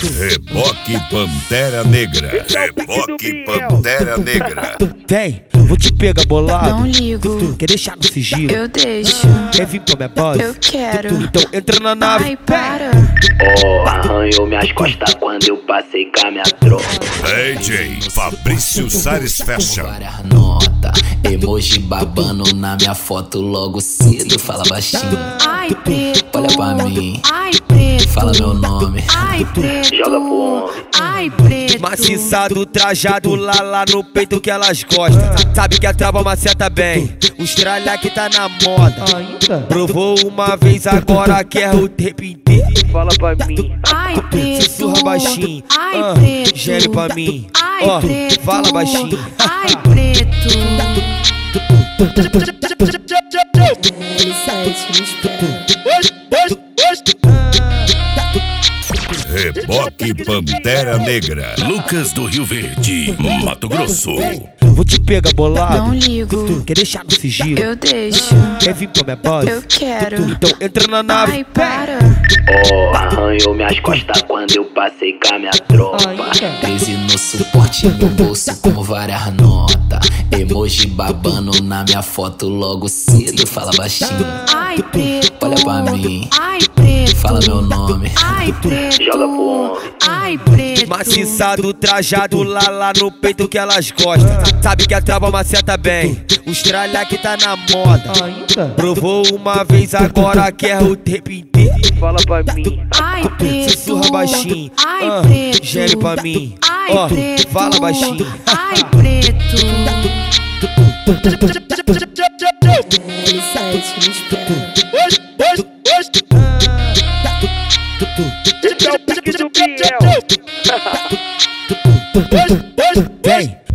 Reboque Pantera Negra. Reboque Pantera Negra. Vem, vou te pegar bolado. Não ligo, Quer deixar no sigilo? eu deixo. Quer vir pra minha base? Eu quero. Então entra na nave. Ai, para. Oh, arranhou minhas costas quando eu passei com a minha tropa. DJ Fabrício Sares Fashion. Várias notas, emoji babando na minha foto logo cedo. Fala baixinho, Ai, preto. olha pra mim, Ai, preto. fala meu nome. Ai, preto. Joga pro homem. Ai, preto. Maciçado, trajado lá no peito que elas gostam. Sabe que a trava maceta bem. Os tralha que tá na moda. Provou uma vez, agora quer o tempo inteiro. Fala pra mim, Ai, preto. sussurra baixinho. Ai, preto. Gere pra mim. Ai, Ó, preto. fala baixinho. Ai, preto. Reboque Pantera Negra. Lucas do Rio Verde, Mato Grosso. Vou te pegar bolado. Não ligo, Quer deixar no sigilo? eu deixo. Quer vir pra minha base? Eu quero. Então entra na nave. Ai, para. Oh, arranhou minhas costas quando eu passei com a minha tropa. 13 no suporte, no bolso com várias notas. Emoji babando na minha foto logo cedo. Fala baixinho, Ai, preto. olha pra mim, Ai, preto. fala meu nome. Ai, preto. Joga pro homem. Ai, preto. Maciçado, trajado lá no peito que elas gostam. Sabe que a trava maceta bem. Os tralha que tá na moda. Provou uma vez, agora quer o tempo inteiro. Fala pra mim, Ai, preto. sussurra baixinho. Ai, preto. Gere pra mim. Ai, Ó, preto. fala baixinho. Ai, preto. Vem.